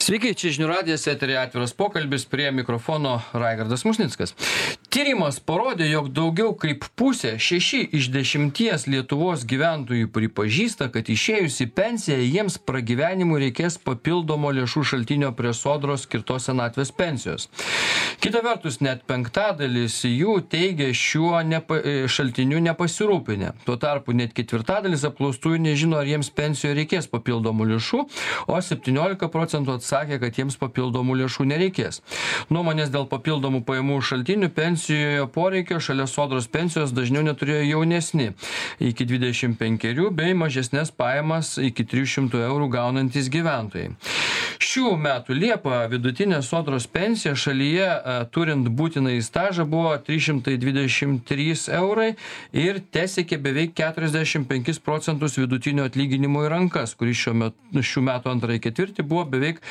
Sveiki, čia žinių radijas, eteryje atviras pokalbis, prie mikrofono Raigardas Musnickas. Tyrimas parodė, jog daugiau kaip pusė, 6 iš 10 Lietuvos gyventojų pripažįsta, kad išėjus į pensiją jiems pragyvenimui reikės papildomo lėšų šaltinio prie Sodros skirtos senatvės pensijos. Kita vertus, net 5% jų teigia šiuo šaltiniu nepasirūpinę. Tuo tarpu net 1/4 apklaustųjų nežino, ar jiems pensijoje reikės papildomų lėšų, o 17% sakė, kad jiems papildomų lėšų nereikės. Nuomonės dėl papildomų pajamų šaltinių pensijoje poreikio šalia Sodros pensijos dažniau neturėjo jaunesni, iki 25 bei mažesnės pajamas iki 300 eurų gaunantys gyventojai. Šių metų Liepą vidutinė Sodros pensija šalyje turint būtinąjį stažą buvo 323 eurai ir tesiekė beveik 45% vidutinio atlyginimo į rankas, kuris šių metų antrąjį ketvirtį buvo beveik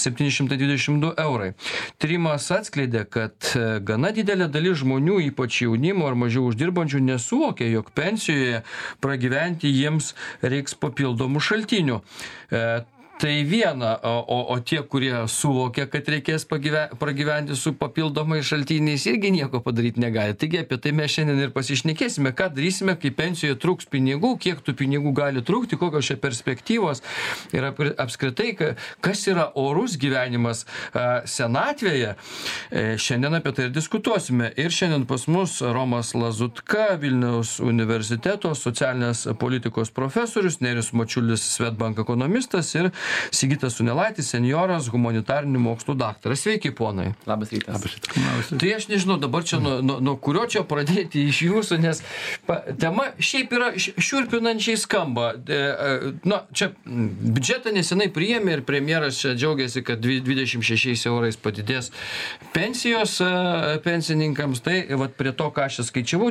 722 eurai. Tyrimas atskleidė, kad gana didelė dalis žmonių, ypač jaunimo ar mažiau uždirbančių, nesuvokė, jog pensijoje pragyventi jiems reiks papildomų šaltinių. Tai viena, o tie, kurie suvokia, kad reikės pragyventi su papildomais šaltiniais, irgi nieko padaryti negali. Taigi apie tai mes šiandien ir pasišnekėsime, ką darysime, kai pensijoje trūks pinigų, kiek tų pinigų gali trūkti, kokios čia perspektyvos ir apskritai, kas yra orus gyvenimas senatvėje. Šiandien apie tai ir diskutuosime. Ir šiandien pas mus Romas Lazutka, Vilniaus universiteto socialinės politikos profesorius, Nerijus Mačiulis, Swedbank ekonomistas ir Sigitas Sunelaitis, senjoras, humanitarinių mokslų daktaras. Sveiki, ponai. Labas rytas. Labas rytas. Tai aš nežinau dabar čia nuo kurio čia pradėti iš jūsų, nes tema šiaip yra šiurpinančiai skamba. Čia biudžetą nesenai priėmė ir premjeras čia džiaugiasi, kad 26 eurais padidės pensijos pensininkams. Tai vat prie to, ką aš skaičiavau,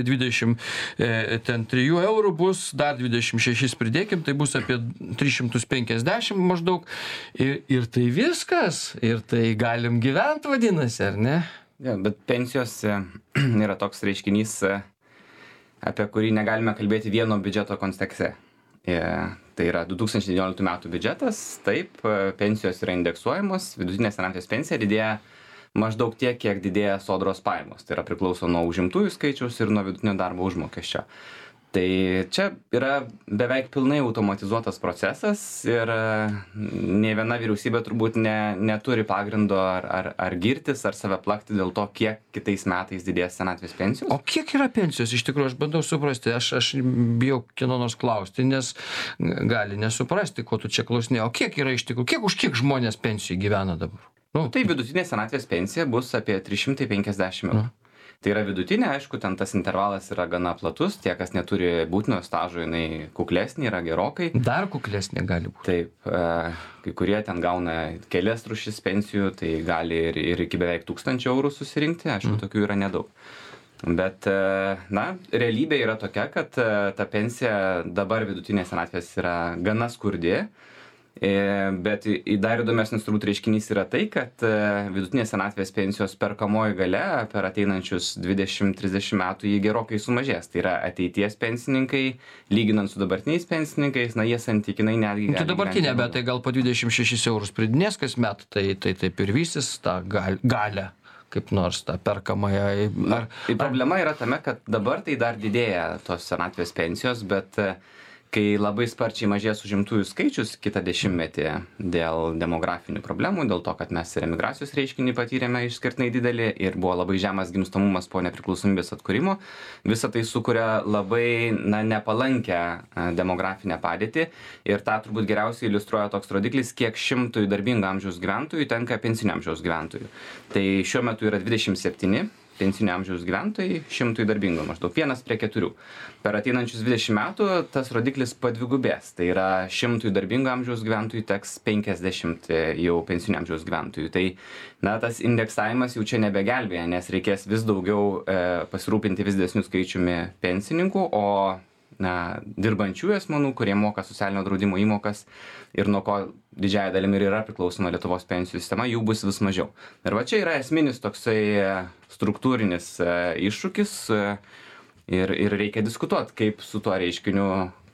323 eurų bus, dar 26 pridėkim, tai bus apie 350 maždaug. Ir tai viskas. Ir tai galim gyventi, vadinasi, ar ne? Ja, bet pensijos yra toks reiškinys, apie kurį negalime kalbėti vieno biudžeto kontekste. Tai yra 2019 metų biudžetas, taip, pensijos yra indeksuojamos, vidutinė senatvės pensija didėja maždaug tiek, kiek didėja Sodros pajamos. Tai yra priklauso nuo užimtųjų skaičiaus ir nuo vidutinio darbo užmokesčio. Tai čia yra beveik pilnai automatizuotas procesas ir nei viena vyriausybė turbūt neturi pagrindo ar girtis, ar save plakti dėl to, kiek kitais metais didės senatvės pensijos. O kiek yra pensijos? Iš tikrųjų, aš bandau suprasti, aš bijau kieno nors klausti, nes gali nesuprasti, ko tu čia klausinė. O kiek yra iš tikrųjų, už kiek žmonės pensijų gyvena dabar? Tai vidutinė senatvės pensija bus apie 350 eurų. Tai yra vidutinė, aišku, ten tas intervalas yra gana platus, tie, kas neturi būtino stažo, jinai kuklesnė yra gerokai. Dar kuklesnė gali būti. Taip, kai kurie ten gauna kelias rūšis pensijų, tai gali ir iki beveik 1000 eurų susirinkti, aišku, tokių yra nedaug. Bet, realybė yra tokia, kad ta pensija dabar vidutinė senatvės yra gana skurdi. Bet dar įdomesnis turbūt reiškinys yra tai, kad vidutinės senatvės pensijos perkamoji galia per ateinančius 20-30 metų jį gerokai sumažės. Tai yra ateities pensininkai, lyginant su dabartiniais pensininkais, jie santykinai netgi... Tai dabartinė, bet tai gal po 26 eurus pridinės kas metų, tai taip ir vysis tą galę, kaip nors tą perkamąją... Problema yra tame, kad dabar tai dar didėja tos senatvės pensijos, bet... Kai labai sparčiai mažės užimtųjų skaičius kitą dešimtmetį dėl demografinių problemų, dėl to, kad mes ir emigracijos reiškinį patyrėme išskirtinai didelį ir buvo labai žemas gimstamumas po nepriklausomybės atkūrimo, visą tai sukuria labai nepalankę demografinę padėtį ir tą turbūt geriausiai iliustruoja toks rodiklis, kiek 100 darbingo amžiaus gyventojų tenka pensinio amžiaus gyventojų. Tai šiuo metu yra 27 pensinio amžiaus gyventojai 100 darbingo, maždaug 1:4. Per ateinančius 20 metų tas rodiklis padvigubės. Tai yra 100 darbingo amžiaus gyventojų teks 50 jau pensinio amžiaus gyventojų. Tai tas indeksavimas jau čia nebegelbėja, nes reikės vis daugiau pasirūpinti vis didesniu skaičiumi pensininkų, o dirbančių asmenų, kurie moka socialinio draudimo įmokas ir nuo ko didžiąja dalimi ir yra priklausoma Lietuvos pensijų sistema, jų bus vis mažiau. Ir va čia yra esminis toksai struktūrinis iššūkis ir reikia diskutuoti, kaip su tuo reiškiniu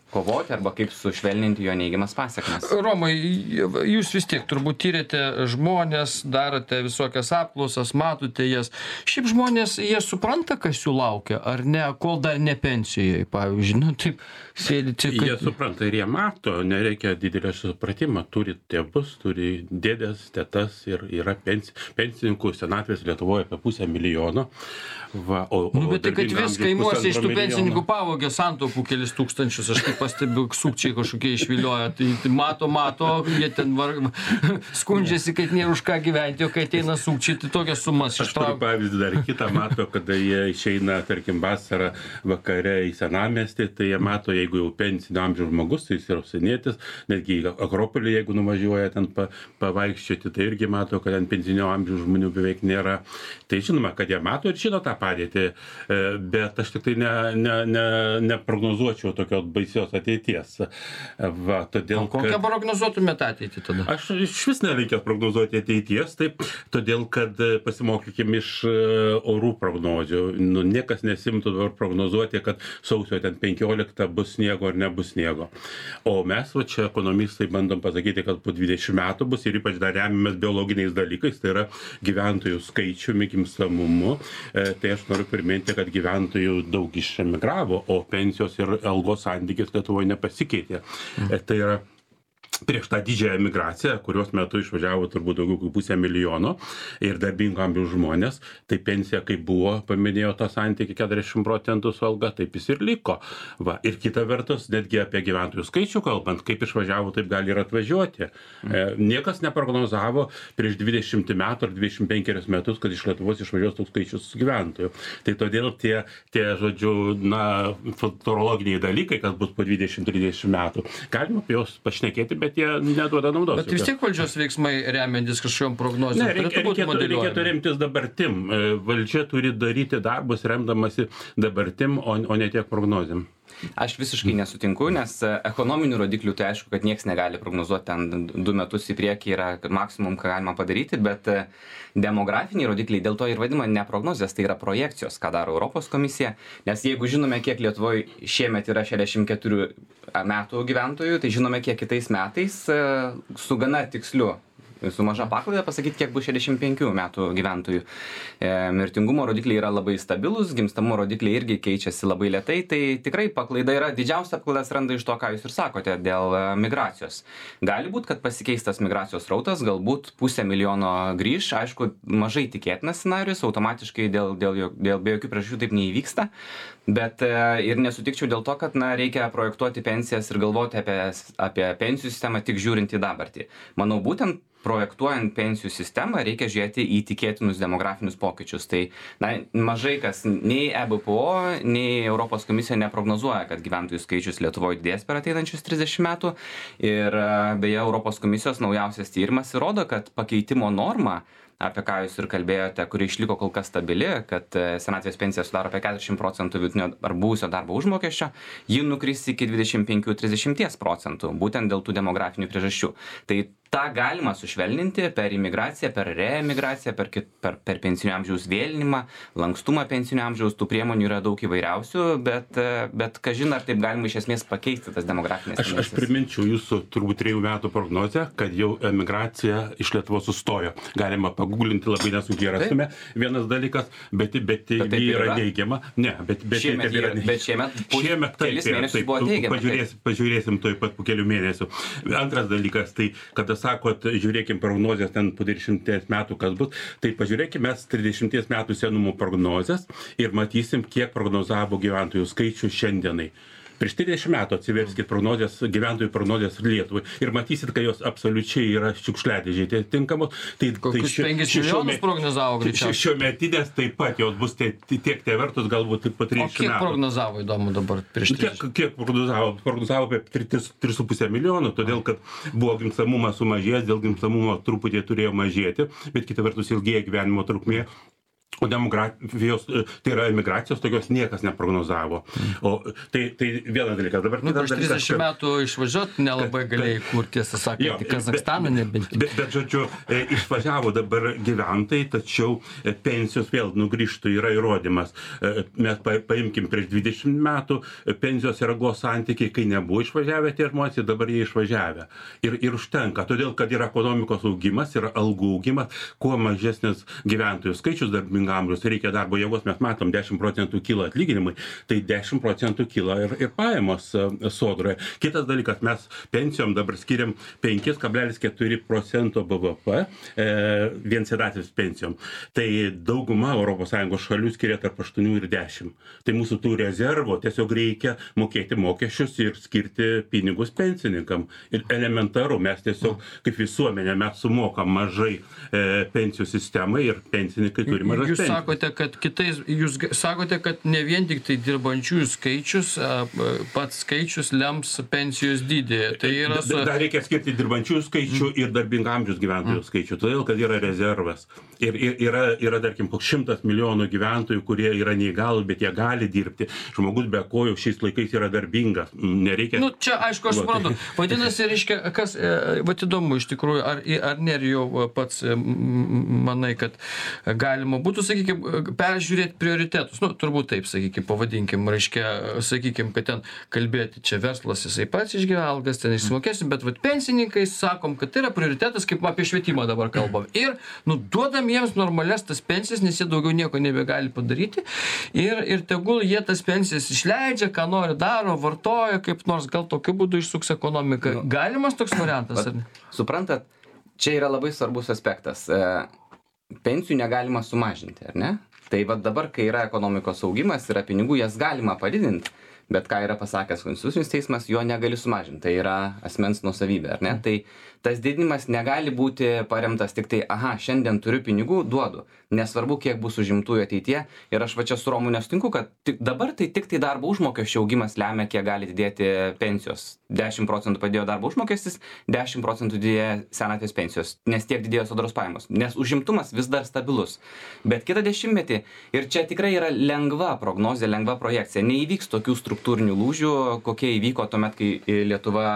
kovoti arba kaip sušvelninti jo neigiamas pasekmes. Romai, jūs vis tiek turbūt tyrėte žmonės, darote visokias apklausas, matote jas. Šiaip žmonės, jie supranta, kas jų laukia, ar ne, kol dar ne pensijoje, pavyzdžiui. Nu, taip, sėdi čia. Jie supranta ir jie mato, nereikia didelio supratimo. Turi tėvus, turi dėdės, tetas ir yra pensininkų senatvės Lietuvoje apie 500 000. Bet tai, kad vis kaimuose iš tų pensininkų pavogė santaupų kelis tūkstančius, aš taip pastebiu, sukčiai kažkokie išvilioja, tai mato, jie ten skundžiasi, kad nėra už ką gyventi, o kai ateina sukčiai, tai tokias sumas ištraukia. Aš turiu pavyzdį dar kitą, mato, kada jie išeina, tarkim, vasarą vakare į senamiestį, tai jie mato, jeigu jau pensinio amžiaus žmogus, tai jis yra užsienietis, netgi į Akropolį, jeigu nuvažiuoja ten pavaikščioti, tai irgi mato, kad ten pensinio amžiaus žmonių beveik nėra. Tai žinoma, kad jie mato ir žino tą padėtį, bet aš tik tai neprognozuočiau tokios baisios ateities. Kokią prognozuotumėte ateitį tada? Aš iš vis nereikia prognozuoti ateities, taip, todėl kad pasimokykime iš orų prognozių. Niekas nesimtų dabar prognozuoti, kad sausio ten 15 bus sniego ar nebus sniego. O mes, čia ekonomistai, bandom pasakyti, kad po 20 metų bus ir ypač dar remiamės biologiniais dalykais, tai yra gyventojų skaičiumi, gimstamumu. Tai aš noriu priminti, kad gyventojų daug išemigravo, o pensijos ir algos santykis Lietuvoje nepasikeitė. Tai yra prieš tą didžiąją emigraciją, kurios metu išvažiavo turbūt daugiau kaip 500 000 ir darbingo amžiaus žmonės, tai pensija kaip buvo, paminėjo tą santykį 40% su alga, taip jis ir liko. Ir kita vertus, netgi apie gyventojų skaičių kalbant, kaip išvažiavo, taip gali ir atvažiuoti. Niekas neprognozavo prieš 20 metų ar 25 metus, kad iš Lietuvos išvažiuos toks skaičius gyventojų. Tai todėl tie žodžiu, futurologiniai dalykai, kas bus po 20-30 metų, galima apie juos pašnekėti, bet jie neduoda naudos. Bet vis tiek valdžios veiksmai remiantis kažkokiom prognozėm. Reikėtų remtis dabartim. Valdžia turi daryti darbus remdamasi dabartim, o ne tiek prognozėm. Aš visiškai nesutinku, nes ekonominių rodiklių tai aišku, kad nieks negali prognozuoti, ten 2 metus į priekį yra maksimum, ką galima padaryti, bet demografiniai rodikliai dėl to ir vadinama ne prognozės, tai yra projekcijos, ką daro Europos komisija, nes jeigu žinome, kiek Lietuvoje šiemet yra 64 metų gyventojų, tai žinome, kiek kitais metais su gana tiksliu. Su maža paklaida pasakyti, kiek bus 65 metų gyventojų. Mirtingumo rodikliai yra labai stabilus, gimstamumo rodikliai irgi keičiasi labai lėtai, tai tikrai paklaida yra, didžiausia paklaida atsiranda iš to, ką jūs ir sakote, dėl migracijos. Gali būti, kad pasikeistas migracijos rautas, galbūt 500 000 grįš, aišku, mažai tikėtinas scenarius, automatiškai dėl be jokių priežasčių taip neįvyksta, bet ir nesutikčiau dėl to, kad reikia projektuoti pensijas ir galvoti apie pensijų sistemą tik žiūrint į dabartį. Manau, būtent projektuojant pensijų sistemą reikia žiūrėti į tikėtinus demografinius pokyčius. Tai mažai kas, nei EBPO, nei Europos komisija neprognozuoja, kad gyventojų skaičius Lietuvoje didės per ateinančius 30 metų. Ir beje, Europos komisijos naujausias tyrimas įrodo, kad pakeitimo norma, apie ką jūs ir kalbėjote, kuri išliko kol kas stabili, kad senatvės pensija sudaro apie 40% vidutinio ar buvusio darbo užmokesčio, ji nukris iki 25-30%, būtent dėl tų demografinių priežasčių. Tai tą galima sušvelninti per imigraciją, per reemigraciją, per pensinio amžiaus vėlinimą, lankstumą pensinio amžiaus, tų priemonių yra daug įvairiausių, bet kažin ar taip galima iš esmės pakeisti tas demografinės tendencijas. Aš priminčiau jūsų turbūt 3 metų prognozę, kad jau emigracija iš Lietuvos sustojo. Galima paguglinti, labai nesunkiai rastume. Vienas dalykas, bet ji yra neigiama. Ne, bet šiemet kelis mėnesius buvo teigiama. Pažiūrėsim tuoj pat po kelių mėnesių. Antras dalykas, tai kada sakot, žiūrėkim prognozės ten po 30 metų, kas bus, tai pažiūrėkime mes 30 metų senumo prognozės ir matysim, kiek prognozavo gyventojų skaičių šiandienai. Prieš 30 metų atsiverskit prognozės, gyventojų prognozės Lietuvai ir matysit, kad jos absoliučiai yra šiukšliadėžėje tinkamos. Kokius 5 milijonus prognozavo greičiausiai? Šiometinės taip pat jos bus tiek vertus galbūt po 30 metų. O kiek prognozavo, įdomu dabar prieš 30? Kiek prognozavo? Prognozavo apie 3,5 milijonų, todėl kad buvo gimstamumas sumažėjęs, dėl gimstamumo truputį turėjo mažėti, bet kita vertus ilgėja gyvenimo trukmė. O demografijos, tai yra emigracijos, tokios niekas neprognozavo. O tai vienas dalykas. Dabar prieš 30 metų išvažiuot nelabai galėjai kur, tiesą sakant, į Kazakstaną nebent. Bet žodžiu, išvažiavo dabar gyventojai, tačiau pensijos vėl nugrįžtų, yra įrodymas. Mes paimkim prieš 20 metų, pensijos ir algos santykiai, kai nebuvo išvažiavę tie žmonės, dabar jie išvažiavę. Ir užtenka, todėl, kad yra ekonomikos augimas, yra algų augimas, kuo mažesnis gyventojų skaičius darbingų amžiaus, reikia darbo jėgos, mes matom 10% kyla atlyginimai, tai 10% kyla ir pajamos sodroje. Kitas dalykas, mes pensijom dabar skiriam 5,4% BVP vien senatvės pensijom. Tai dauguma ES šalių skiria tarp 8 ir 10. Tai mūsų tų rezervų tiesiog reikia mokėti mokesčius ir skirti pinigus pensininkam. Ir elementaru, mes tiesiog kaip visuomenė, mes sumokam mažai pensijų sistemai ir pensininkai turi mažas. Jūs sakote, kad ne vien tik tai dirbančiųjų skaičius, pats skaičius lems pensijos dydį. Tai yra Dar reikia skirti dirbančiųjų skaičių ir darbingo amžiaus gyventojų skaičių, todėl, kad yra rezervas. Ir yra tarkim, 100 milijonų gyventojų, kurie yra neįgalūs, bet jie gali dirbti. Žmogus be kojų šiais laikais yra darbingas. Nereikia. Čia, aišku, aš suprantu. Vadinasi, reiškia, kas, įdomu iš tikrųjų, ar Nerijau pats manai, kad galima būtų, sakykime, peržiūrėti prioritetus. Turbūt taip, sakykime, pavadinkim, reiškia, sakykime, kad ten kalbėti čia verslas, jisai pats išgyvena algas, ten išsimokėsim, bet pensininkai sakom, kad tai yra prioritetas, kaip apie švietimą dabar kalbam. Ir duodam jiems normalias tas pensijas, nes jie daugiau nieko nebegali padaryti. Ir tegul jie tas pensijas išleidžia, ką nori daro, vartoja, kaip nors gal tokiu būdu išsuks ekonomiką. Galimas toks variantas? Suprantat, čia yra labai svarbus aspektas. Pensijų negalima sumažinti, ar ne? Tai dabar, kai yra ekonomikos augimas, yra pinigų, jas galima padidinti, bet ką yra pasakęs Konstitucinis teismas, jo negali sumažinti. Tai yra asmens nuosavybė, ar ne? Tai tas didinimas negali būti paremtas tik tai, šiandien turiu pinigų, duodu. Nesvarbu, kiek bus užimtųjų ateityje. Ir aš čia su Romu nesutinku, kad dabar tai tik tai darbo užmokesčio augimas lemia, kiek gali didėti pensijos. 10% padėjo darbo užmokestis, 10% didėjo senatvės pensijos, nes tiek didėjo sodros pajamos. Nes užimtumas vis dar stabilus. Bet kitą dešimtmetį, ir čia tikrai yra lengva prognozė, lengva projekcija, neįvyks tokių struktūrinių lūžių, kokie įvyko tuomet, kai Lietuva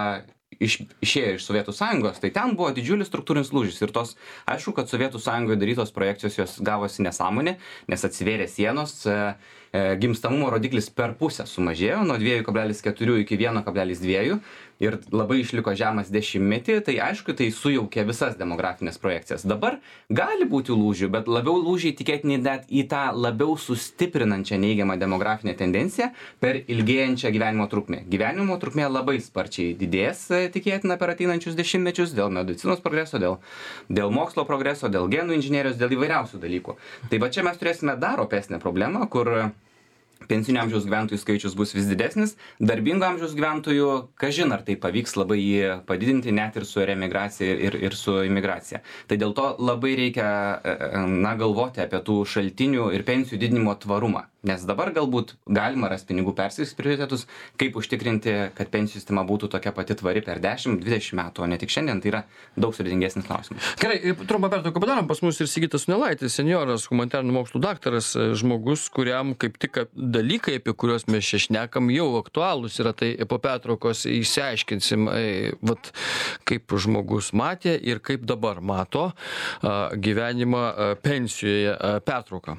išėjo iš Sovietų Sąjungos, tai ten buvo didžiulis struktūrinis lūžis. Ir aišku, kad Sovietų Sąjungoje darytos projekcijos jos gavosi nesąmonė, nes atsivėrė sienos, gimstamumo rodiklis per pusę sumažėjo nuo 2,4 iki 1,2 ir labai išliko žemas dešimtmetį, tai aišku, tai sujaukė visas demografinės projekcijas. Dabar gali būti lūžių, bet labiau lūžiai tikėtini net į tą labiau sustiprinančią neigiamą demografinę tendenciją per ilgėjančią gyvenimo trukmę. Gyvenimo trukmė labai sparčiai didės, tikėtina per ateinančius dešimtmečius dėl medicinos progreso, dėl mokslo progreso, dėl genų inžinierijos, dėl įvairiausių dalykų. Tai čia mes turėsime dar opesnę problemą, kur pensinio amžiaus gyventojų skaičius bus vis didesnis, darbingo amžiaus gyventojų, kažin ar tai pavyks labai jį padidinti net ir su reemigracija ir su imigracija. Tai dėl to labai reikia galvoti apie tų šaltinių ir pensijų didinimo tvarumą. Nes dabar galbūt galima rasti pinigų perskirstyti prioritetus, kaip užtikrinti, kad pensijų sistema būtų tokia pati tvari per 10-20 metų, o ne tik šiandien, tai yra daug sudėtingesnis klausimas. Gerai, trumpą pertrauką padarom, pas mus ir Sigitas Sunelaitis, senjoras, humanitarinių mokslų daktaras, žmogus, kuriam kaip tik dalykai, apie kuriuos mes čia šnekam, jau aktualūs yra, tai po pertraukos išsiaiškinsim, kaip žmogus matė ir kaip dabar mato gyvenimą pensijoje. Pertrauką.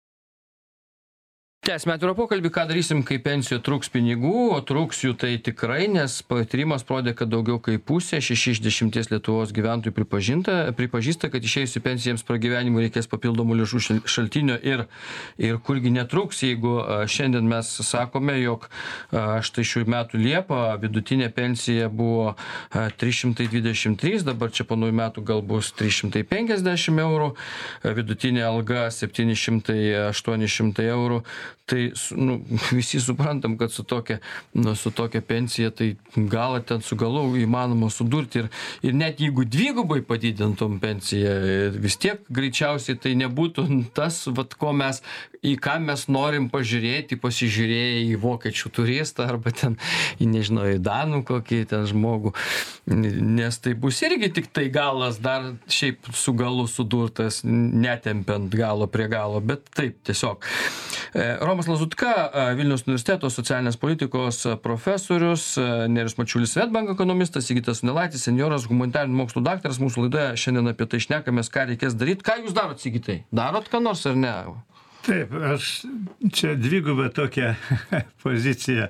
Tęsime atvirą pokalbį, ką darysim, kai pensijų trūks pinigų, o trūks jų tai tikrai, nes tyrimas parodė, kad daugiau kaip pusė, 6 iš 10 Lietuvos gyventojų pripažįsta, kad išėjus į pensijams pragyvenimui reikės papildomų lėšų šaltinio ir kurgi netrūks, jeigu šiandien mes sakome, jog štai šių metų Liepą vidutinė pensija buvo 323, dabar čia po naujų metų gal bus 350 eurų, vidutinė alga 700-800 eurų. Tai visi suprantam, kad su tokia pensija, tai gal ten su galu įmanoma sudurti ir net jeigu dvigubai padidintum pensiją, vis tiek greičiausiai tai nebūtų tas, ko mes į ką mes norim pažiūrėti, pasižiūrėję į vokiečių turistą arba ten, nežinau, į danų kokį ten žmogų. Nes tai bus irgi tik tai galas, dar šiaip su galu sudurtas, netempiant galo prie galo, bet taip tiesiog. Romas Lazutka, Vilniaus universiteto socialinės politikos profesorius, Nerijus Mačiulis, Swedbank ekonomistas, Sigitas Sunelaitis, senjoras, humanitarinių mokslų daktaras. Mūsų laidoje šiandien apie tai šnekamės, ką reikės daryti. Ką jūs darot, Sigitai? Darot ką nors ar ne? Taip, aš čia dvigubą tokią poziciją.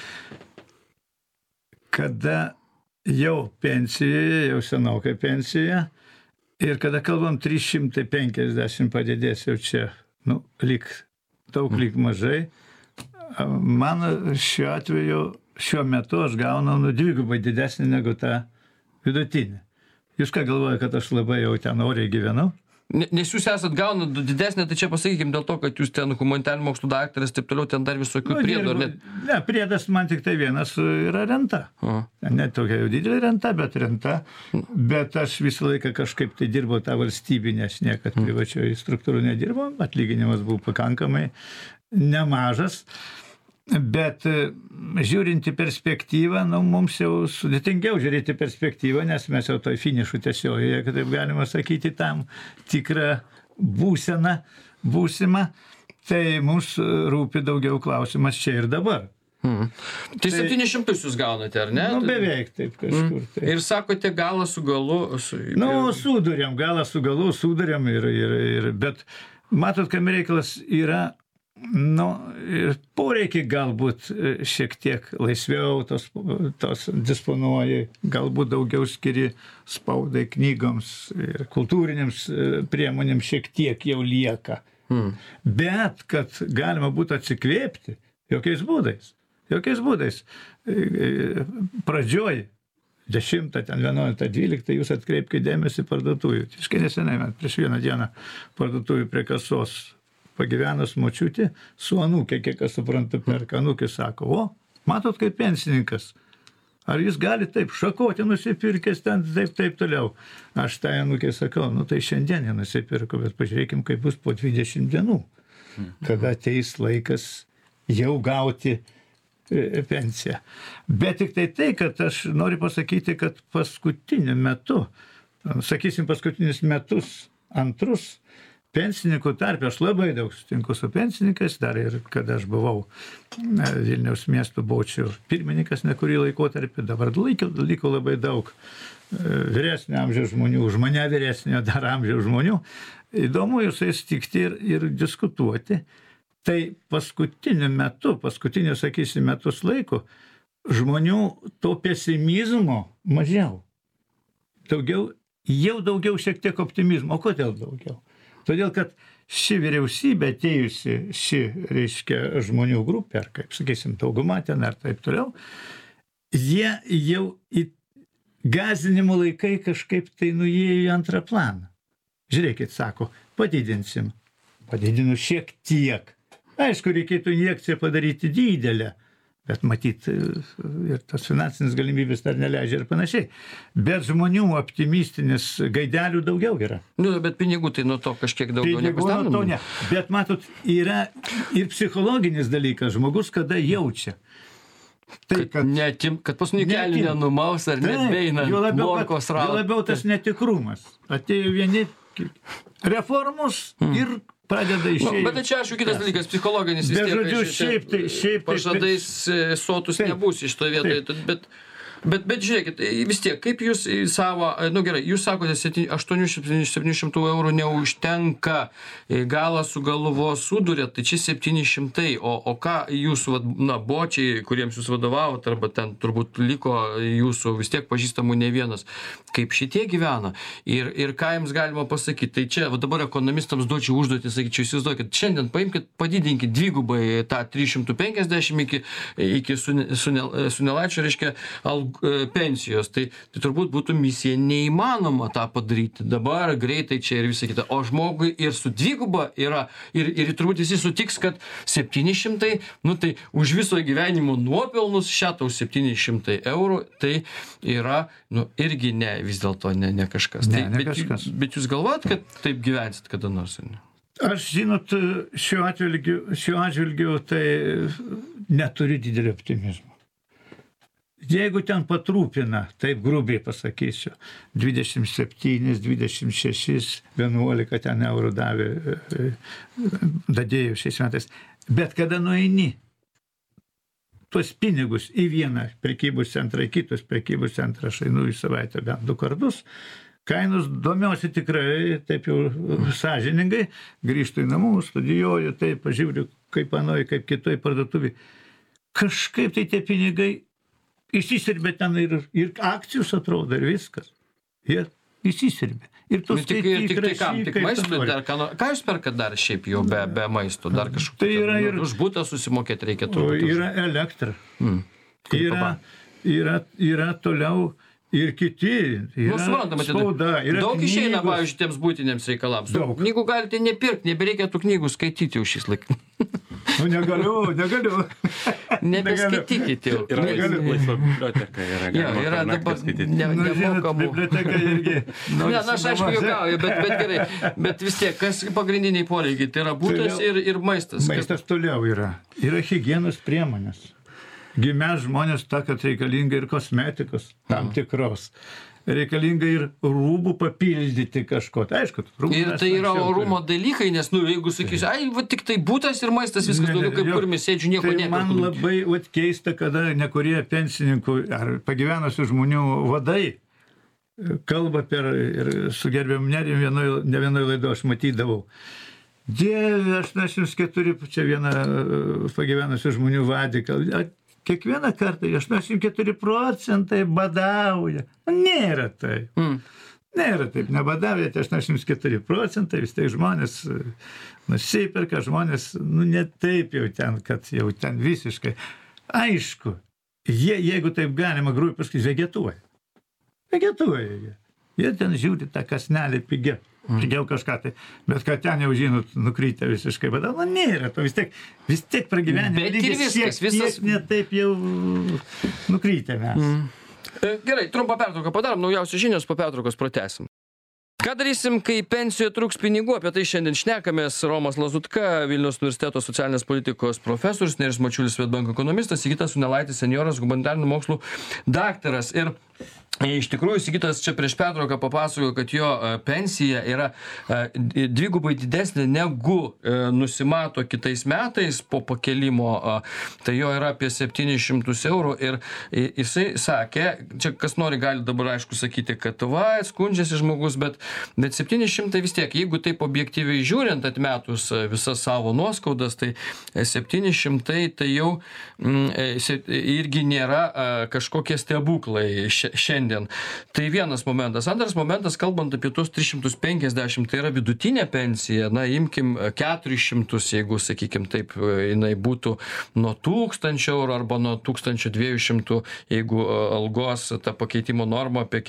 Kada jau pensijoje, jau senokai pensijoje, ir kada kalbam 350 padidės jau čia, lyg daug, lyg mažai, man šiuo atveju, šiuo metu aš gaunu dvigubai didesnį negu tą vidutinį. Jūs ką galvoja, kad aš labai jau ten oriai gyvenu? Nes jūs esat gaunat didesnė, tai čia pasakykim dėl to, kad jūs ten humanitarinių mokslų daktaras, taip toliau, ten dar visokių priedų. Ne, priedas man tik tai vienas yra renta. Ne tokia jau didelė renta, bet renta. Bet aš visą laiką kažkaip tai dirbau tą valstybinę, aš niekad privačioje struktūrų nedirbau, atlyginimas buvo pakankamai nemažas. Bet žiūrint į perspektyvą, mums jau sudėtingiau žiūrėti perspektyvą, nes mes jau toj finišų tiesiojoje, kad taip galima sakyti, tam tikrą būsimą, tai mums rūpi daugiau klausimas čia ir dabar. Tai 700 jūs gaunate, ar ne? Beveik taip kažkur. Taip. Ir sakote galą su galu? Suduriam, galą su galu, suduriam bet matot, kam reikalas yra, ir poreikiai galbūt šiek tiek laisviau tos disponuoji, galbūt daugiau skiri spaudai, knygoms ir kultūrinėms priemonėms šiek tiek jau lieka. Bet, kad galima būtų atsikvėpti, jokiais būdais. Pradžioj 10, 11, 12 jūs atkreipkite dėmesį parduotuvių. Tiškai nesenai, prieš vieną dieną parduotuvių prie kasos pagyvenus močiutė, su anūkė, kiek aš suprantu, perka. Anūkė sako, matot, kaip pensininkas, ar jis gali taip šakoti nusipirkęs ten, taip toliau. Aš tai anūkė sakau, tai šiandien nusipirku, bet pažiūrėkim, kaip bus po 20 dienų, kada ateis laikas jau gauti pensiją. Bet tik tai, kad aš noriu pasakyti, kad paskutiniu metu, sakysim, paskutinius metus, antrus, pensininkų tarpe, aš labai daug sutinku su pensininkais, dar ir kada aš buvau Vilniaus miesto bočių pirmininkas nekurį laikotarpį, dabar liko labai daug vyresnio amžiaus žmonių, už mane vyresnio dar amžiaus žmonių. Įdomu jūsais tikti ir diskutuoti. Tai paskutiniu, sakysim, metus laiko, žmonių to pesimizmo mažiau. Daugiau šiek tiek optimizmo. O kodėl daugiau? Todėl, kad ši vyriausybė atėjusi, reiškia, žmonių grupė, ar kaip, sakysim, dauguma ten, ar taip toliau, jie jau į gąsdinimo laikai kažkaip tai nuėjo į antrą planą. Žiūrėkit, sako, padidinu šiek tiek. Aišku, reikėtų injekciją padaryti didelę, bet matyt, ir tos finansinės galimybės dar neleidžia ir panašiai. Bet žmonių optimistinis gaidelių daugiau yra. Bet pinigų tai nuo to kažkiek daugiau nepastambina. Bet matot, yra ir psichologinis dalykas, žmogus kada jaučia. Tai, kad pasnikelių nenumaus ar nebeina morkos rauti. Jo labiau tas netikrumas. Atėjo vieni reformos ir pradeda išėjti. Bet čia aišku kitas dalykas, psichologinis vis tiek. Bet žodžiu, šiaip pažadais sotus nebus iš to vietoje. Bet žiūrėkit, vis tiek, kaip jūs savo, gerai, jūs sakote 800-700 eurų neužtenka, galą su galu vos sudurė, tai čia 700, o ką jūsų, bočiai, kuriems jūs vadovavot, arba ten turbūt liko jūsų vis tiek pažįstamų ne vienas, kaip šitie gyvena ir ką jums galima pasakyti. Tai čia dabar ekonomistams duočiau užduotį, sakyčiau, įsivaizduokit, šiandien paimkit, padidinkit dvigubai tą 350 iki Sunelaičio, reiškia, pensijos, tai turbūt būtų misija neįmanoma tą padaryti dabar, greitai čia ir visą kitą, o žmogui ir su dviguba yra, ir turbūt visi sutiks, kad 700, tai už viso gyvenimo nuopelnus šiatau 700 eurų, tai yra, irgi vis dėlto ne kažkas. Ne kažkas. Bet jūs galvojat, kad taip gyvensit kada nors, ne? Aš, žinot, šiuo atžvilgiu tai neturiu didelio optimizmo. Jeigu ten patrūpina, taip grubiai pasakysiu, 27, 26, 11 ten eurų dadėjo šiais metais, bet kada nueini tuos pinigus į vieną prekybos centrą, į kitus prekybos centrą, aš einu į savaitę bent 2 kartus, kainos domiuosi tikrai, taip jau sąžiningai, grįžtu į namų, studijuoju, taip, pažiūriu, kaip anoj, kaip kitoj parduotuvėj. Kažkaip tai tie pinigai įsisirbė ten ir akcijus atrodo, ir viskas. Jie įsisirbė. Ir tu skaitai, tik maistui dar, ką jūs perkat dar šiaip jau be maisto, dar kažkokį? Tai yra ir už butą susimokėti reikia turbūt. Yra elektra. Yra toliau ir kiti. Yra spauda, yra daug knygos. Išeina, pavyzdžiui, tiems būtiniams reikalams. Knygų galite nepirkti, nebereikia tų knygų skaityti jau šis laikas. Nu, negaliu. Nebeskaitykite jau. Yra laisva biblioteka, yra dabar nemokamų. Biblioteka irgi. Aš aišku juokauju, bet gerai. Bet vis tiek, kas pagrindiniai poreikiai? Tai yra būtas ir maistas. Maistas toliau yra. Yra higienos priemonės. Mes žmonės tą, kad reikalinga ir kosmetikos tam tikros. Reikalinga ir rūbų papildyti kažko. Tai aišku, ir tai yra orumo dalykai, nes, jeigu sakysiu, tik tai būtas ir maistas, viskas daugiau kaip kur mes sėdžiu, nieko neperku. Tai man labai keista, kada nekurie pensininkų ar pagyvenusių žmonių vadai kalba ir su gerbiamu Nerijum ne vienoj laidoje aš matydavau. Dieve, 84, čia viena pagyvenusių žmonių vadį kalba. Kiekvieną kartą 84% badauja. Nėra taip. Nėra taip, nebadauja, 84%, vis tiek žmonės nusiperka, žmonės, ne taip jau ten, kad jau ten visiškai. Aišku, jeigu taip galima grubiai pasakyti, vegetuoja. Vegetuoja jie. Jie ten žiūri tą kasnelį pigiau kažką tai, bet kad ten jau, žinot, nukrytę visiškai badau, nėra to, vis tiek pragyvenime lygis siek ne taip jau nukrytę mes. Gerai, trumpą pertrauką padarom, naujausios žinios, po pertraukos pratęsim. Ką darysim, kai pensijoje trūks pinigų? Apie tai šiandien šnekamės. Romas Lazutka, Vilniaus universiteto socialinės politikos profesorius, Nerijus Mačiulis, Swedbank ekonomistas, Sigitas Sunelaitis, senjoras, humanitarinių mokslų daktaras. Ir iš tikrųjų, Sigitas čia prieš pertrauką papasakojo, kad jo pensija yra dvigubai didesnė negu nusimato kitais metais po pakelimo. Tai jo yra apie 700 eurų ir jisai sakė, čia kas nori gali dabar aišku sakyti, kad skundžiasi žmogus, bet 700 vis tiek, jeigu taip objektyviai žiūrint, atmetus visas savo nuoskaudas, tai 700 tai jau irgi nėra kažkokie stebuklai šiandien. Tai vienas momentas. Antras momentas, kalbant apie tuos 350, tai yra vidutinė pensija, imkim 400, jeigu, sakykim, taip, jinai būtų nuo 1000 eurų arba nuo 1200, jeigu algos ta pakeitimo norma apie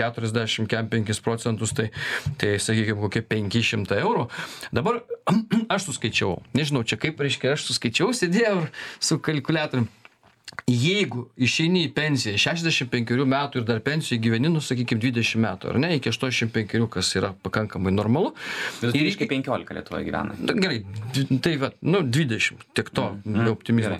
45%, tai sakykime, kokie 500 eurų. Dabar aš suskaičiau, nežinau, čia kaip reiškia, aš suskaičiau, sėdėjau su kalkuliatorium. Jeigu išeini į pensiją 65 metų ir dar pensijoje gyveni, sakykime, 20 metų, ar ne, iki 85, kas yra pakankamai normalu. Ir iki 15 Lietuvoje gyvena. Gerai, tai 20, tiek to optimizmo.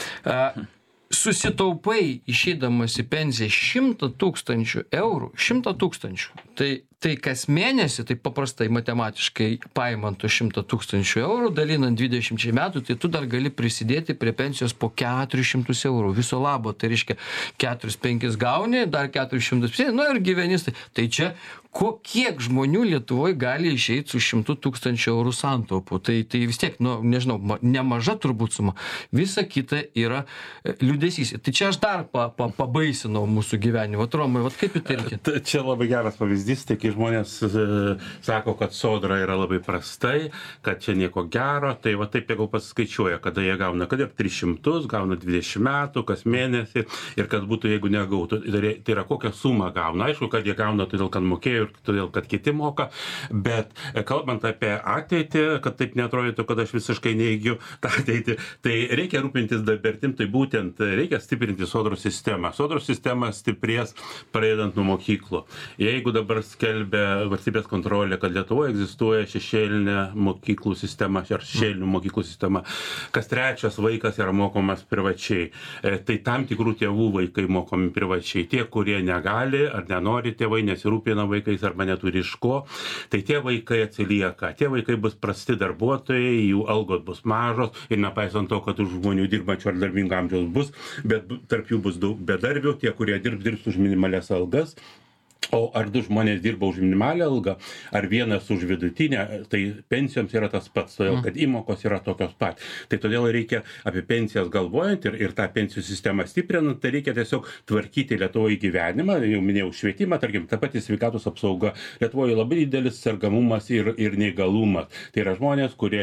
Susitaupai išeidamas į pensiją 100 000 eurų, 100 000, tai kas mėnesį, tai paprastai matematiškai paimant 100 000 eurų, dalinant 20 metų, tai tu dar gali prisidėti prie pensijos po 400 eurų. Viso labo, tai reiškia 4-5 gauni, dar 400, ir gyvenis. Tai čia kiek žmonių Lietuvoje gali išeiti su 100 000 eurų santaupų. Tai vis tiek, nežinau, nemaža turbūt suma. Visa kita yra liūdesys. Tai čia aš dar pabaisinau mūsų gyvenimą. Romai, kaip į tai reikia? Čia labai geras pavyzdys, tai kai žmonės sako, kad sodra yra labai prastai, kad čia nieko gero, tai taip jeigu pasiskaičiuoja, kada jie gauna, kad ir 300, gauna 20 metų, kas mėnesį, ir kad būtų, jeigu negautų, tai yra kokią sumą gauna. Aišku, kad jie gauna todėl, kad mokėjo ir todėl, kad kiti moka, bet kalbant apie ateitį, kad taip neatrodytų, kad aš visiškai neigiu tą ateitį, tai reikia rūpintis dabartim, tai būtent reikia stiprinti sodros sistemą. Sodros sistema stiprės pradedant nuo mokyklų. Jeigu dabar skelbia skelbia valstybės kontrolė, kad Lietuvoje egzistuoja šešėlinė mokyklų sistema ar šešėlinių mokyklų sistema. Kas trečias vaikas yra mokomas privačiai. Tai tam tikrų tėvų vaikai mokomi privačiai. Tie, kurie negali ar nenori tėvai, nesirūpina vaikais arba neturi iš ko, tai tie vaikai atsilieka. Tie vaikai bus prasti darbuotojai, jų algos bus mažos ir nepaisant to, kad už žmonių dirbančių ar darbingo amžiaus bus, bet tarp jų bus daug bedarbių, tie, kurie dirbs už minimalias algas. O ar du žmonės dirba už minimalią algą, ar vienas už vidutinę, tai pensijoms yra tas pats, todėl kad įmokos yra tokios pat. Tai todėl reikia apie pensijas galvojant ir tą pensijų sistemą stiprinant, tai reikia tiesiog tvarkyti Lietuvoje gyvenimą, jau minėjau švietimą, tarkim, ta pati sveikatos apsauga. Lietuvoje labai didelis sergamumas ir neįgalumas. Tai yra žmonės, kurie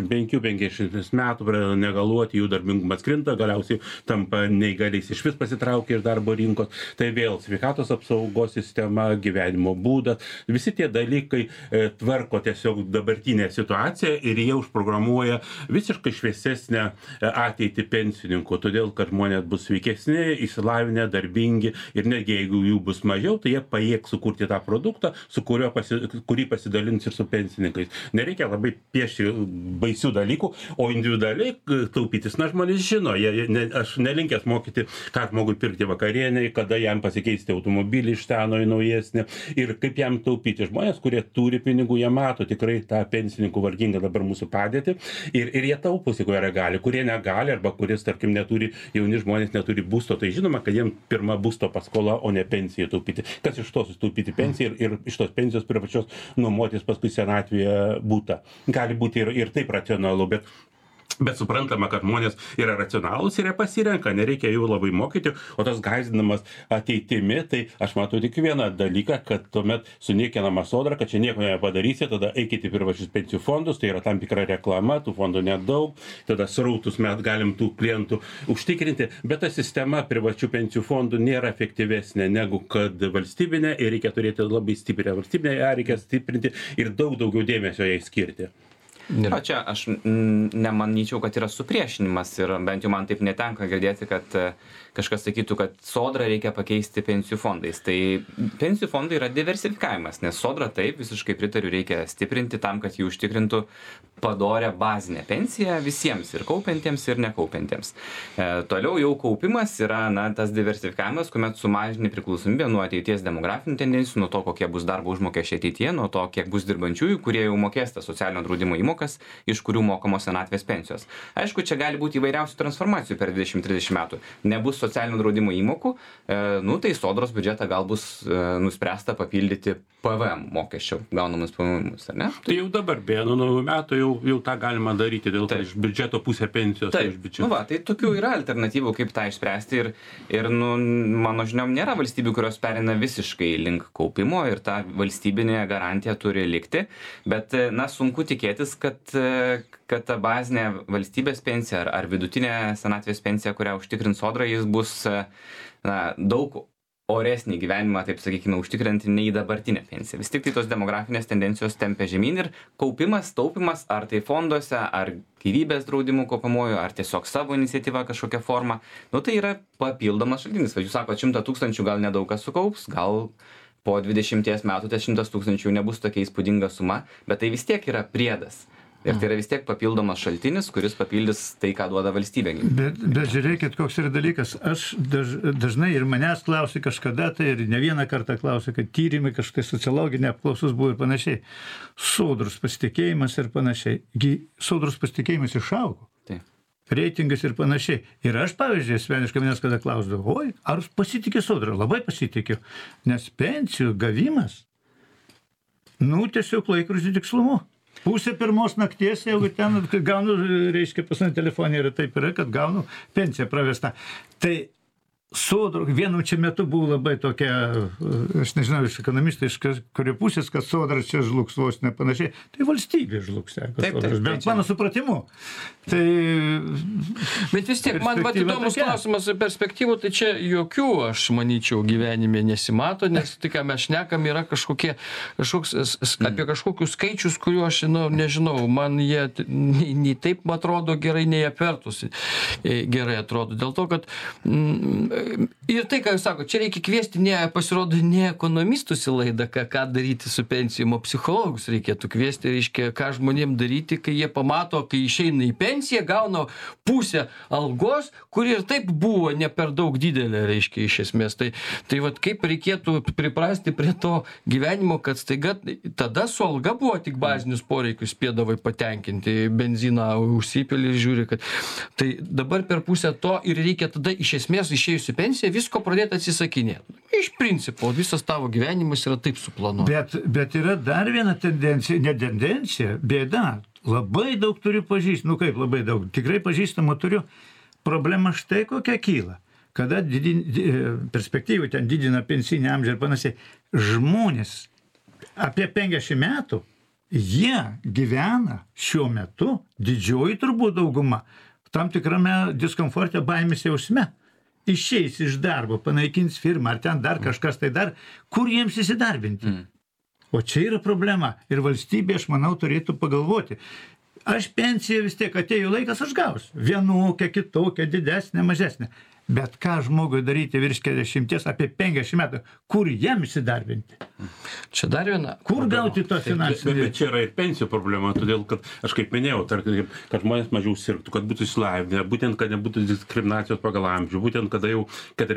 45-50 metų pradeda negaluoti, jų darbingumas krinta, galiausiai tampa neįgaliais iš vis pasitraukia iš darbo rinkos. Tai vėl sveikatos apsaugos sistema, gyvenimo būdas, visi tie dalykai tvarko tiesiog dabartinę situaciją ir jie užprogramuoja visiškai šviesesnę ateitį pensininkų, todėl kad žmonės bus sveikesni, išsilavinę, darbingi ir netgi jeigu jų bus mažiau, tai jie pajėgs sukurti tą produktą, su kurį pasidalins ir su pensininkais. Nereikia labai piešti baisių dalykų, o individualiai taupytis, na, žmonės žino, aš nelinkęs mokyti, ką žmogui pirkti vakarienei, kada jam pasikeisti automobilį iš seno į naujesnį ir kaip jam taupyti. Žmonės, kurie turi pinigų, jie mato tikrai tą pensininkų vargingą dabar mūsų padėtį ir jie tauposi, kurie gali, kurie negali arba kuris, tarkim, neturi, jauni žmonės neturi būsto, tai žinoma, kad jiems pirma būsto paskola, o ne pensija taupyti. Kas iš to sutaupyti pensiją ir iš tos pensijos privačios nuomotis paskui senatvėje būtą. Gali būti ir taip racionalu, bet suprantama, kad žmonės yra racionalūs ir jie pasirenka, nereikia jų labai mokyti, o tas gąsdinamas ateitimi, tai aš matau tik vieną dalyką, kad tuomet suniekinama sodra, kad čia nieko nepadarysi, tada eikite į privačius pensijų fondus, tai yra tam tikra reklama, tų fondų nedaug, tada srautus mes galim tų klientų užtikrinti, bet ta sistema privačių pensijų fondų nėra efektyvesnė negu kad valstybinė ir reikia turėti labai stiprią valstybinę, ją reikia stiprinti ir daug daugiau dėmesio jai skirti. O čia aš nemanyčiau, kad yra supriešinimas ir bent jau man taip netenka girdėti, kad kažkas sakytų, kad sodrą reikia pakeisti pensijų fondais. Tai pensijų fondai yra diversifikavimas, nes sodrą taip, visiškai pritariu, reikia stiprinti tam, kad jį užtikrintų padorę bazinę pensiją visiems, ir kaupiantiems, ir nekaupiantiems. Toliau jau kaupimas yra tas diversifikavimas, kuomet sumažini priklausomybę nuo ateities demografinių tendencijų, nuo to, kokie bus darbo užmokesčiai ateityje, nuo to, kiek bus dirbančiųjų, kurie jau mokės tą socialinio draudimo įmokas, iš kurių mokamos senatvės pensijos. Aišku, čia gali būti įvairiausių transformacijų per 20-30 metų. Nebus socialinio draudimo įmokų, tai sodros biudžetą gal bus nuspręsta papildyti PVM mokesčio gaunamus pajėgumus, ar ne? Tai jau dabar, nuo naujų metų jau tą galima daryti, dėl to iš biudžeto pusę pensijos. Taip, tai tokių yra alternatyvų, kaip tą išspręsti ir mano žiniom nėra valstybių, kurios perina visiškai link kaupimo ir ta valstybinė garantija turi likti, bet sunku tikėtis, kad ta bazinė valstybės pensija ar vidutinė senatvės pensija, kurią užtikrins sodra, jis bus daug oresnį gyvenimą, taip sakykime, užtikrinti nei dabartinę pensiją. Vis tik tai tos demografinės tendencijos tempia žemyn ir kaupimas, taupimas, ar tai fonduose, ar gyvybės draudimų kaupiamojo, ar tiesiog savo iniciatyva kažkokia forma, tai yra papildomas šaltinis. Jūs sako, 100 000 gal nedaug kas sukaups, gal po 20 metų tas 100 000 nebus tokia įspūdinga suma, bet tai vis tiek yra priedas. Ir tai yra vis tiek papildomas šaltinis, kuris papildys tai, ką duoda valstybė. Bet žiūrėkit, koks yra dalykas. Aš dažnai ir manęs klausė kažkada, tai ir ne vieną kartą klausė, kad tyrimai kažkokie sociologinė apklausos buvo ir panašiai. Sodros pasitikėjimas ir panašiai. Sodros pasitikėjimas išaugo. Taip. Reitingas ir panašiai. Ir aš, pavyzdžiui, asmeniškai manęs kada klausdavau, ar pasitikė sodra? Labai pasitikiu. Nes pensijų gavimas, tiesiog laikrodžių tikslumu. Pusė pirmos nakties, jeigu ten gaunu, reiškia, pas mane telefonė yra taip yra, kad gaunu pensiją pravestą. Tai sodra vienu čia metu buvo labai tokia, aš nežinau, iš ekonomistai, iš kurio pusės, kad sodra čia žlugs vos nepanašiai. Tai valstybė žlugs, bent mano supratimu. Tai... Bet vis tiek, man įdomus klausimas perspektyvų, tai čia jokių, aš manyčiau, gyvenime nesimato, nes tai, ką mes šnekam, yra apie kažkokius skaičius, kuriuo aš nežinau, man jie nei taip atrodo gerai, nei apvertus gerai atrodo. Dėl to, kad Ir tai, ką jūs sakote, čia reikia kviesti, pasirodo, ne ekonomistus į laidą, ką daryti su pensijom, o psichologus reikėtų kviesti, reiškia, ką žmonėm daryti, kai jie pamato, kai išeina į pensiją, gauna pusę algos, kuri ir taip buvo ne per daug didelė, reiškia, iš esmės. Tai vat kaip reikėtų priprasti prie to gyvenimo, kad staiga tada su alga buvo tik bazinius poreikius spėdavai patenkinti, benziną užsipili ir žiūri, kad tai dabar per pusę to ir reikia tada iš esmės išėjus į pensiją visko pradėti atsisakinėti. Iš principo, visas tavo gyvenimas yra taip suplanuotas. Bet yra dar viena tendencija, ne tendencija, bėda. Labai daug turiu pažįstamų, kaip labai daug, tikrai pažįstamų turiu. Problema štai kokia kyla. Kada perspektyvų ten didina pensinį amžių ir panašiai. Žmonės apie 50 metų, jie gyvena šiuo metu, didžioji turbūt dauguma, tam tikrame diskomforte, baimės jausme. Išeis iš darbo, panaikins firmą, ar ten dar kažkas tai dar, kur jiems įsidarbinti. O čia yra problema. Ir valstybė, aš manau, turėtų pagalvoti. Aš pensiją vis tiek atėjo laikas, aš gausiu. Vienokią, kitokią, didesnę, mažesnę. Bet ką žmogui daryti virš 40, apie 50 metų, kur jam įsidarbinti? Čia dar viena. Kur gauti to finansinį? Bet čia yra ir pensijų problema, todėl, kad aš kaip minėjau, tarkim, kad žmonės mažiau sirgtų, kad būtų išsilavinę, būtent, kad nebūtų diskriminacijos pagal amžių, būtent, kada jau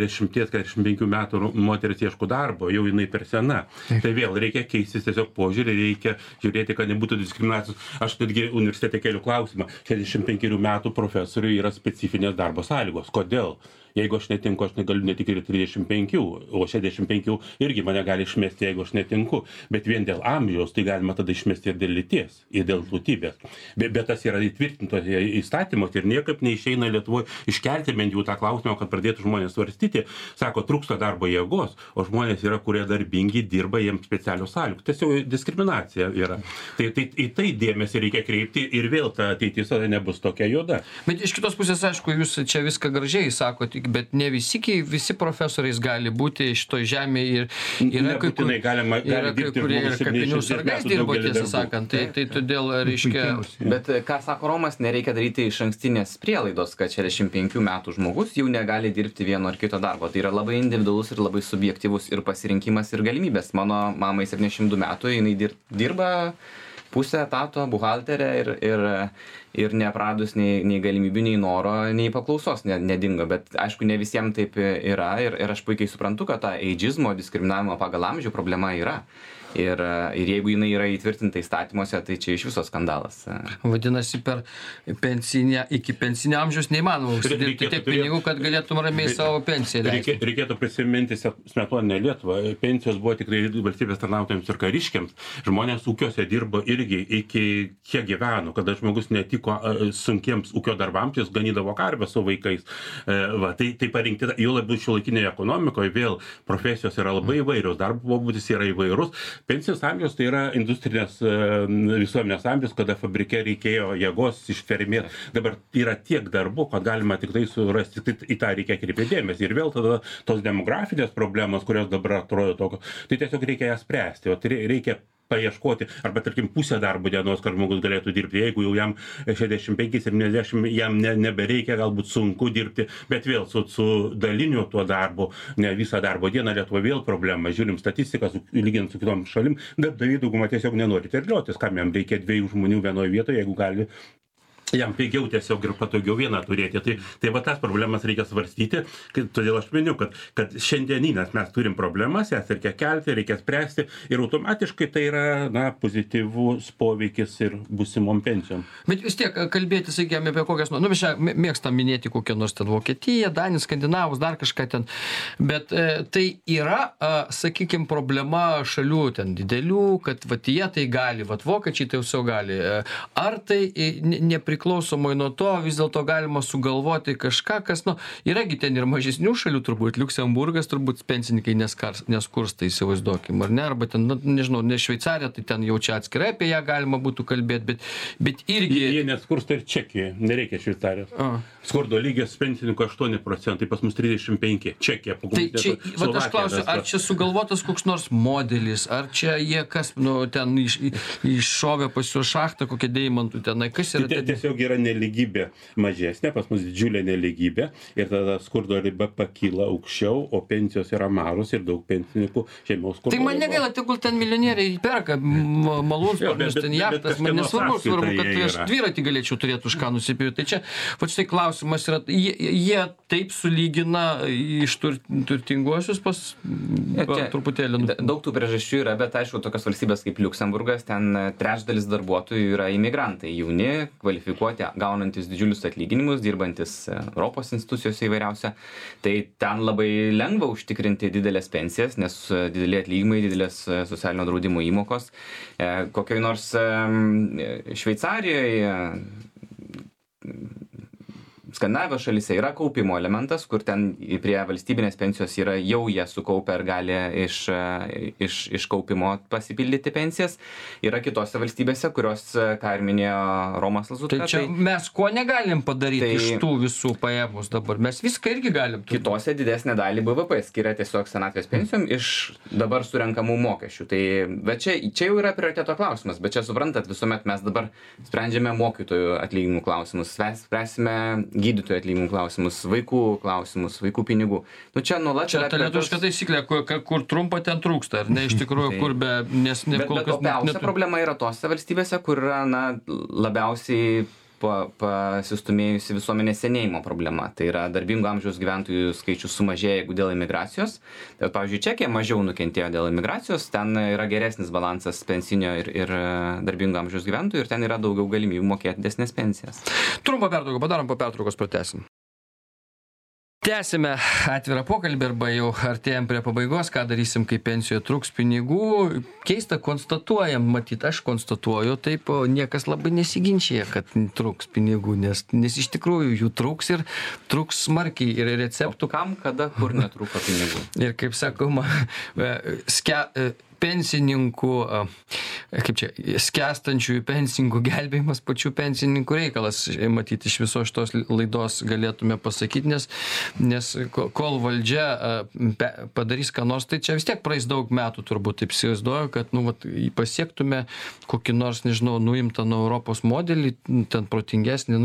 40-45 metų moteris ieško darbo, jau jinai per sena. Tai vėl reikia keistis tiesiog požiūrį, reikia žiūrėti, kad nebūtų diskriminacijos. Aš netgi universitete keliu klausimą, 65 metų profesoriui yra specifinės darbo sąlygos. Kodėl? Jeigu aš netinku, aš negaliu ne tik ir 35, o 65 irgi mane gali išmesti, jeigu aš netinku. Bet vien dėl amžiaus tai galima tada išmesti ir dėl lyties, ir dėl tautybės. Bet tas yra įtvirtintos įstatymus ir niekaip neišeina Lietuvoje iškelti bent jau tą klausimą, kad pradėtų žmonės svarstyti. Sako, trūksta darbo jėgos, o žmonės yra, kurie darbingi, dirba, jiems specialios sąlygos. Tiesiog diskriminacija yra. Tai į tai dėmesį reikia kreipti ir vėl ta ateitis nebus tokia juoda. Bet iš kitos pusės, aišku, jūs čia viską gražiai sakote, bet ne visi profesoriais gali būti šitoj žemėje ir yra kai kurie ir kapinių sargais dirbo, tiesą sakant. Tai todėl, reiškia... Bet ką sako Romas, nereikia daryti išankstinės prielaidos, kad 65 metų žmogus jau negali dirbti vieno ar kito darbo. Tai yra labai individualus ir labai subjektyvus ir pasirinkimas ir galimybės. Mano mamai 72 metų, jinai dirba pusę etato, buhalterė ir neapradus nei galimybių, nei noro, nei paklausos nedingo. Bet aišku, ne visiems taip yra ir aš puikiai suprantu, kad ta eidžizmo diskriminavimo pagal amžių problema yra. Ir jeigu jinai yra įtvirtinta įstatymuose, tai čia iš viso skandalas. Vadinasi, iki pensinio amžiaus neįmanoma užsidirbti tiek pinigų, kad galėtum ramiai savo pensiją leisti. Reikėtų prisiminti smetoninę Lietuvą. Pensijos buvo tikrai valstybės tarnautojams ir kariškiams. Žmonės ūkiuose dirbo irgi iki kiek gyveno, kada žmogus netiko sunkiems ūkio darbams, jis ganydavo karvę su vaikais. Tai parinkti, jau labiau šiuolaikinėje ekonomikoje, vėl profesijos yra labai įvairios, darbo pobūdis yra įvairus. Pensijos amžius tai yra industrinės visuomenės amžius, kada fabrike reikėjo jėgos išfermėti. Dabar yra tiek darbų, kad galima tik tai surasti, į tą reikia kreipti dėmesį. Ir vėl tada tos demografinės problemos, kurios dabar atrodo tokios, tai tiesiog reikia jas spręsti. O tai reikia paieškoti, arba tarkim pusę darbo dienos, kad žmogus galėtų dirbti. Jeigu jau jam 65-70, jam nebereikia, galbūt sunku dirbti, bet vėl su daliniu tuo darbu, ne visą darbo dieną Lietuva vėl problema. Žiūrim statistiką, lyginant su kitom šalim, darbdaviai dauguma tiesiog nenori terliotis, kam jam reikia 2 žmonių vienoje vietoje, jeigu gali jam pigiau tiesiog ir patogiau vieną turėti. Tai va tas problemas reikia svarstyti, todėl aš miniu, kad šiandieninės mes turim problemas, jas reikia kelti, reikia spręsti ir automatiškai tai yra pozityvus poveikis ir būsimom pensijom. Bet vis tiek kalbėti, sakykime, apie kokias, mes čia mėgstam minėti kokią nors ten Vokietiją, Daniją, Skandinavus, dar kažką ten, bet tai yra, sakykime, problema šalių ten didelių, kad vat jie tai gali, vat vokiečiai tai jau gali. Ar tai nepriklausomai nuo to vis dėlto galima sugalvoti kažką, kas, yragi ten ir mažesnių šalių turbūt, Liuksemburgas turbūt pensininkai neskursta, įsivaizduokim, ar ne, arba ten, nežinau, ne Šveicarija, tai ten jau čia atskirai apie ją galima būtų kalbėti, bet irgi... Jie neskursta ir Čekija, nereikia Šveicarijos. Skurdo lygis pensininkų 8%, pas mus 35%. Čekija, tai čia, vat aš klausiu, ar čia sugalvotas koks nors modelis, ar čia jie kas, ten iššovė pas juos šachtą, kokią deimantų tenai, kas yra... tiesiog yra neligybė mažesnė, pas mus didžiulė neligybė ir tada skurdo riba pakyla aukščiau, o pensijos yra mažos ir daug pensininkų šeimos skurdo. Tai man negaila, tegul ten milijonieriai perka malūnsparnius, ten jachtas, man nesvarbu, kad aš dviratį galėčiau turėti už ką nusipirkti. Tai čia, va štai klausimas yra, jie taip sulygina iš turtinguosius pas truputėlį. Daug tų priežasčių yra, bet aišku, tokios valstybės kaip Liuksemburgas, ten trečdalis darbuotojų yra imigrantai, jauni, kvalifikuoti, gaunantis didžiulius atlyginimus, dirbantis Europos institucijose įvairiausia. Tai ten labai lengva užtikrinti didelės pensijas, nes dideli atlyginimai, didelės socialinio draudimo įmokos. Kokioj nors Šveicarijoje, Skandinavijos šalyse yra kaupimo elementas, kur ten prie valstybinės pensijos yra jau jie sukaupę ir gali iš kaupimo pasipildyti pensijas. Yra kitose valstybėse, kurios, ką ir minėjo Romas Lazutka. Tai čia mes ko negalim padaryti iš tų visų paėmus dabar? Mes viską irgi galim. Kitose didesnę dalį BVP skiria tiesiog senatvės pensijom iš dabar surenkamų mokesčių. Tai, bet čia jau yra prioriteto klausimas, bet čia suprantat, visuomet mes dabar sprendžiame mokytojų atlyginimų klausimus, spręsime gydytojų atlyginimų klausimus, vaikų klausimus, vaikų pinigų. Nu, čia nuolat... Čia ta lietuviška taisyklė, kur trumpa ten trūksta, ar ne iš tikrųjų, kur be... Nes kol kas... Bet opiausia problema yra tose valstybėse, kur yra labiausiai pasistumėjusi visuomenės senėjimo problema. Tai yra darbingo amžiaus gyventojų skaičius sumažėja, jeigu dėl imigracijos. Tai, pavyzdžiui, Čekija mažiau nukentėjo dėl imigracijos, ten yra geresnis balansas pensinio ir darbingo amžiaus gyventojų ir ten yra daugiau galimybių mokėti didesnės pensijas. Trumpą pertrauką padarom, po pertraukos pratęsim. Tęsime atvirą pokalbį arba jau artėjam prie pabaigos, ką darysim, kai pensijoje trūks pinigų. Keista, konstatuojam, matyt, aš konstatuoju, taip, niekas labai nesiginčia, kad trūks pinigų, nes iš tikrųjų jų trūks ir trūks smarkiai ir receptų. Kam, kada, kur netrūko pinigų. Ir kaip sakoma, pensininkų, kaip čia, skęstančiųjų pensininkų gelbėjimas pačių pensininkų reikalas, matyti iš visos šitos laidos galėtume pasakyti, nes kol valdžia padarys ką nors, tai čia vis tiek praeis daug metų, turbūt taip įsivaizduoju, kad pasiektume kokį nors, nežinau, nuimtą nuo Europos modelį, ten protingesnį,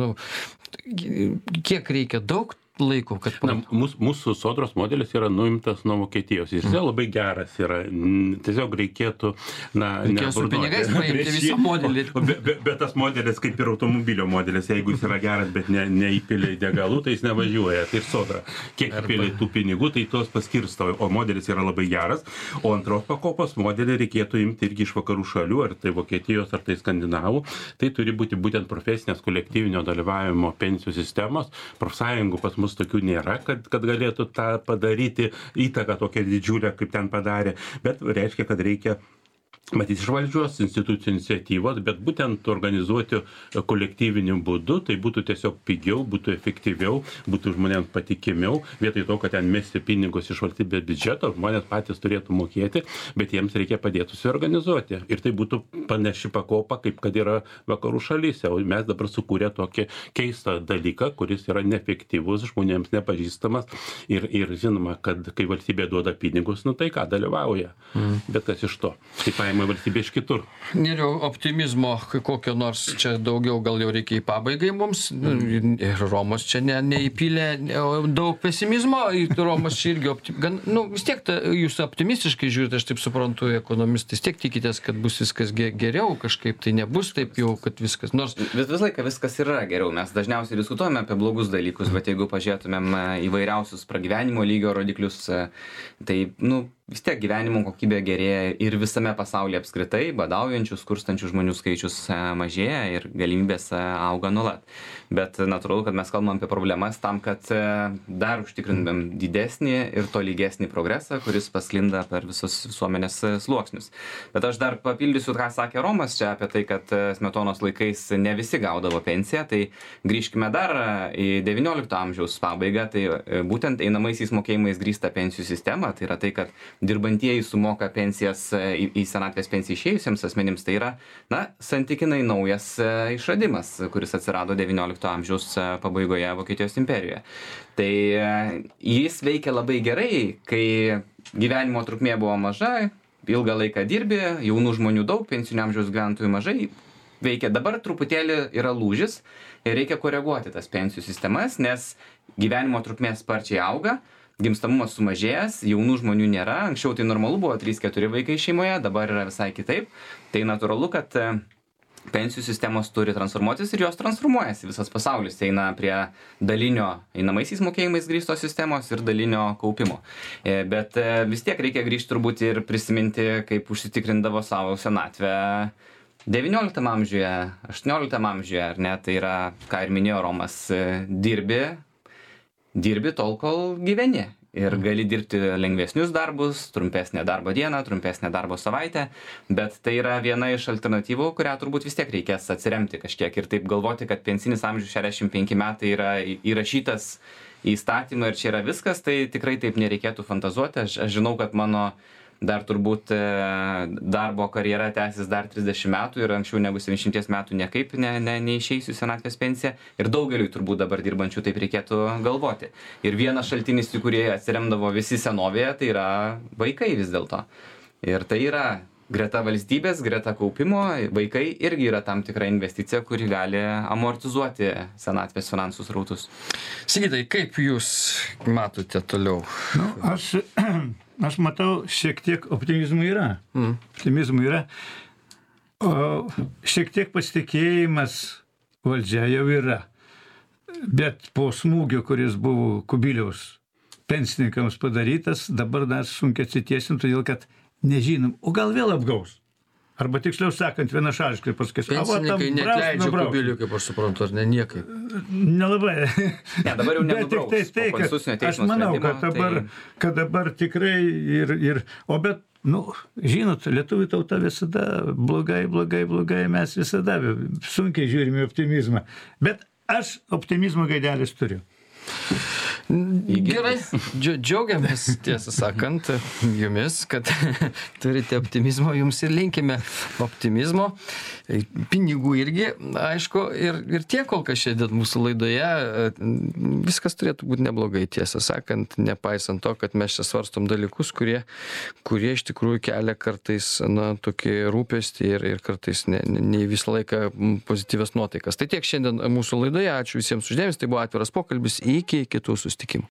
kiek reikia daug laiko, kad... Mūsų sodros modelis yra nuimtas nuo Vokietijos. Jis labai geras yra. Tiesiog reikėtų... Reikėjo su pinigais paimti visą modelį. Bet tas modelis, kaip ir automobilio modelis, jeigu jis yra geras, bet neįpilė degalų, tai jis nevažiuoja. Tai ir sodra. Kiek įpilė tų pinigų, tai tos paskirsto. O modelis yra labai geras. O antros pakopos modelį reikėtų imti irgi iš vakarų šalių, ar tai Vokietijos, ar tai Skandinavų. Tai turi būti būtent profesinės kolektyvinio dalyvavimo pensijų sistemos. Profsąjungų pas mus tokių nėra, kad galėtų tą padaryti įtaką tokią didžiulę, kaip ten padarė. Bet reiškia, kad reikia matyti iš valdžios institucijų iniciatyvos, bet būtent organizuoti kolektyviniu būdu, tai būtų tiesiog pigiau, būtų efektyviau, būtų žmonėms patikimiau, vietoj to, kad ten mesti pinigus iš valstybės biudžeto, žmonės patys turėtų mokėti, bet jiems reikia padėti susiorganizuoti. Ir tai būtų panaši pakopa, kaip kad yra vakarų šalyse. O mes dabar sukūrė tokį keistą dalyką, kuris yra neefektyvus, žmonėms nepažįstamas ir žinoma, kad kai valstybė duoda pinigus, tai ką dalyvauja. Bet kas iš to? Tai paima valstybė iš kitur. Nėriau optimizmo kokio nors čia daugiau, gal jau reikia į pabaigai mums. Ir Romas čia neįpylė daug pesimizmo, Romas čia irgi vis tiek jūs optimistiškai žiūrite, aš taip suprantu, ekonomistai, vis tiek tikitės, kad bus viskas geriau, kažkaip tai nebus taip jau, kad viskas. Nors visą laiką viskas yra geriau. Mes dažniausiai diskutuojame apie blogus dalykus, bet jeigu pažiūrėtumėm įvairiausius pragyvenimo lygio rodiklius, tai vis tiek gyvenimo kokybė gerėja ir visame pasaulyje apskritai, badaujančių, skurstančių žmonių skaičius mažėja ir galimybės auga nuolat. Bet natūralu, kad mes kalbam apie problemas tam, kad dar užtikrintumėm didesnį ir tolygesnį progresą, kuris pasklinda per visus visuomenės sluoksnius. Bet aš dar papildysiu, ką sakė Romas čia apie tai, kad Smetonos laikais ne visi gaudavo pensiją, tai grįžkime dar į XIX amžiaus pabaigą, tai būtent einamaisiais mokėjimais grįsta pensijų sistema, tai yra tai, kad dirbantieji sumoka pensijas į senatvės pensiją išėjusiems asmenims, tai yra, santykinai naujas išradimas, kuris atsirado XIX amžiaus pabaigoje Vokietijos imperijoje. Tai jis veikia labai gerai, kai gyvenimo trukmė buvo maža, ilgą laiką dirbi, jaunų žmonių daug, pensinio amžiaus gyventojų mažai, veikia. Dabar truputėlį yra lūžis ir reikia koreguoti tas pensijų sistemas, nes gyvenimo trukmė sparčiai auga, gimstamumas sumažėjęs, jaunų žmonių nėra, anksčiau tai normalu buvo 3-4 vaikai šeimoje, dabar yra visai kitaip. Tai natūralu, kad pensijų sistemos turi transformuotis ir jos transformuojasi. Visas pasaulis eina prie dalinio einamaisiais mokėjimais grįstos sistemos ir dalinio kaupimo. Bet vis tiek reikia grįžti turbūt ir prisiminti, kaip užsitikrindavo savo senatvę 19 amžiuje, 18 amžiuje, ar ne? Tai yra, ką ir minėjo Romas, dirbi tol, kol gyveni. Ir gali dirbti lengvesnius darbus, trumpesnę darbo dieną, trumpesnę darbo savaitę, bet tai yra viena iš alternatyvų, kurią turbūt vis tiek reikės atsiremti kažkiek ir taip galvoti, kad pensinis amžius 65 metai yra įrašytas į įstatymą ir čia yra viskas, tai tikrai taip nereikėtų fantazuoti. Aš žinau, kad mano dar turbūt darbo karjera tęsis dar 30 metų ir anksčiau negu 70 metų niekaip neišeisiu senatvės pensiją ir daugeliui turbūt dabar dirbančių taip reikėtų galvoti. Ir vienas šaltinis, į kurį atsiremdavo visi senovėje, tai yra vaikai vis dėlto. Ir tai yra greta valstybės, greta kaupimo, vaikai irgi yra tam tikra investicija, kuri gali amortizuoti senatvės finansų srautus. Sigitai, kaip jūs matote toliau? Aš matau, šiek tiek optimizmų yra. Optimizmų yra. O šiek tiek pasitikėjimas valdžia jau yra. Bet po smūgio, kuris buvo Kubiliaus pensininkams padarytas, dabar dar sunkiai atsitiesim, todėl kad nežinom, o gal vėl apgaus. Arba tiksliau sakant, vienašališkai pasakys. Pensininkai neatleidžia Kubilių, kaip aš suprantu, ar ne niekaip? Nelabai. Ne, dabar jau nenubrauks po konstitucinio teismo sprendimo. Aš manau, kad dabar tikrai bet, žinot, lietuvių tauta visada blogai, mes visada sunkiai žiūrime optimizmą. Bet aš optimizmo gaidelis turiu. Gerai, džiaugiamės, tiesą sakant, jumis, kad turite optimizmo, jums ir linkime optimizmo, pinigų irgi, aišku, ir tiek kol kas šiandien mūsų laidoje, viskas turėtų būti neblogai, tiesą sakant, nepaisant to, kad mes čia svarstom dalykus, kurie iš tikrųjų kelia kartais, tokį rūpestį ir kartais ne visą laiką pozityvias nuotaikas. Tai tiek šiandien mūsų laidoje, ačiū visiems už dėmesį, tai buvo atviras pokalbis, iki kitų susitikimų.